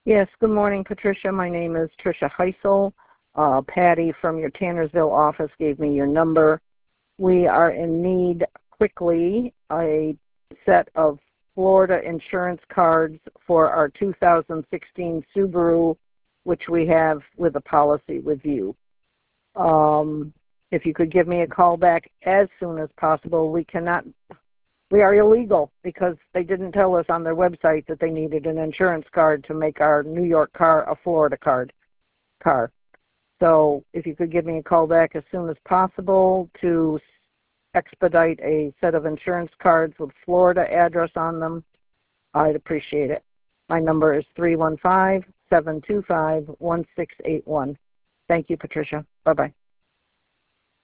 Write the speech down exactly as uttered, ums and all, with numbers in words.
Yes, good morning, Patricia. My name is Tricia Heisel. Uh, Patty from your Tannersville office gave me your number. We are in need quickly a set of Florida insurance cards for our two thousand sixteen Subaru, which we have with a policy with you. Um, if you could give me a call back as soon as possible. We cannot, we are illegal because they didn't tell us on their website that they needed an insurance card to make our New York car a Florida card car. So if you could give me a call back as soon as possible to expedite a set of insurance cards with Florida address on them, I'd appreciate it. My number is three one five, seven two five, one six eight one. Thank you, Patricia. Bye-bye.